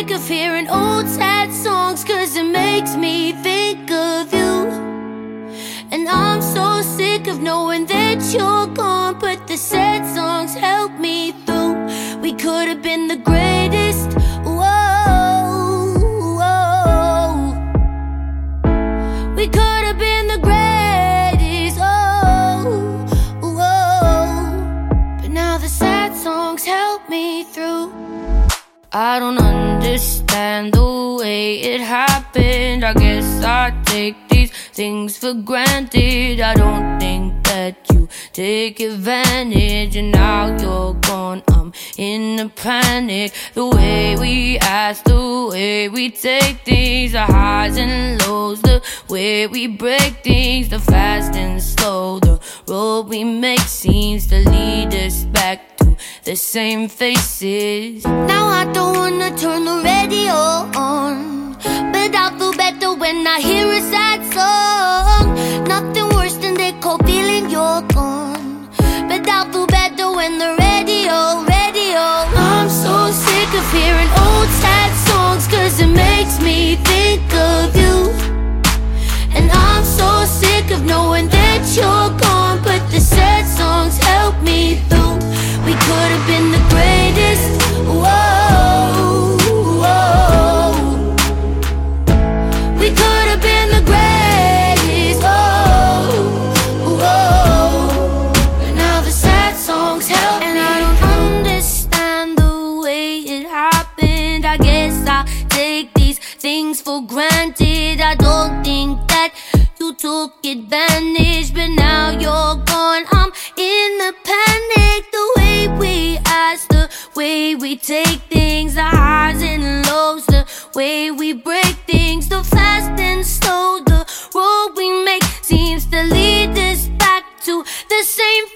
sick of hearing old sad songs, 'cause it makes me think of you. And I'm so sick of knowing that you're gone, but the sad songs help me through. We could have been the greatest, whoa, whoa. We could have been the greatest, oh, whoa. But now the sad songs help me through. I don't understand the way it happened. I guess I take these things for granted. I don't think that you take advantage, and now you're gone, I'm in a panic. The way we ask, the way we take things, the highs and lows, the way we break things, the fast and slow, the road we make seems to lead us back to the same faces. Now I don't wanna turn the radio on, but I feel better when I hear a sad song. Nothing worse than that cold feeling you're gone, but I feel better when the radio. I'm so sick of hearing old sad songs, 'cause it makes me think of you. And I'm so sick of knowing that you're gone, but the sad songs help me through. We could have been the greatest, whoa, whoa. We could have been the greatest, oh, whoa. But now the sad songs help me. And I don't understand the way it happened. I guess I take these things for granted. I don't think that you took advantage, but now you're gone, I'm in the panic. The way we ask, the way we take things, the highs and lows, the way we break things, the fast and slow, the road we make seems to lead us back to the same